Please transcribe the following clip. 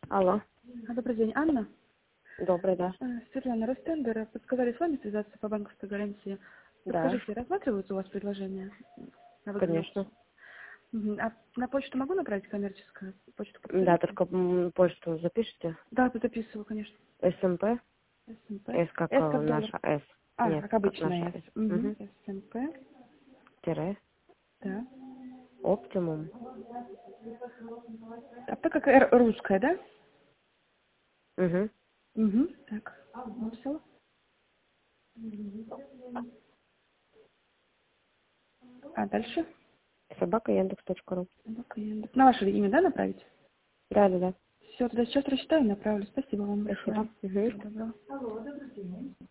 Алло, Добрый день, Анна. добрый, да. Светлана Ростендер. Подсказали с вами связаться по банковской гарантии. Да, Подскажите, рассматриваются у вас предложения на выгодную конечно. опцию? А на почту могу направить коммерческую? Почту Да, подскажите? только почту запишите. Да, записываю, конечно. СМП, СМП. С как С как доллар. наша С. Нет, Как как наша обычная С. С. Угу. СМП. Тире, Да. оптимум. А так как Р русская, да? Угу. Так, написала. А дальше? Собака Яндекс.ру. Собака Яндекс. На ваше имя, да, направить? Да, да, да. Все, тогда сейчас рассчитаю и направлю. Спасибо вам большое. Спасибо. Угу. Всего доброго.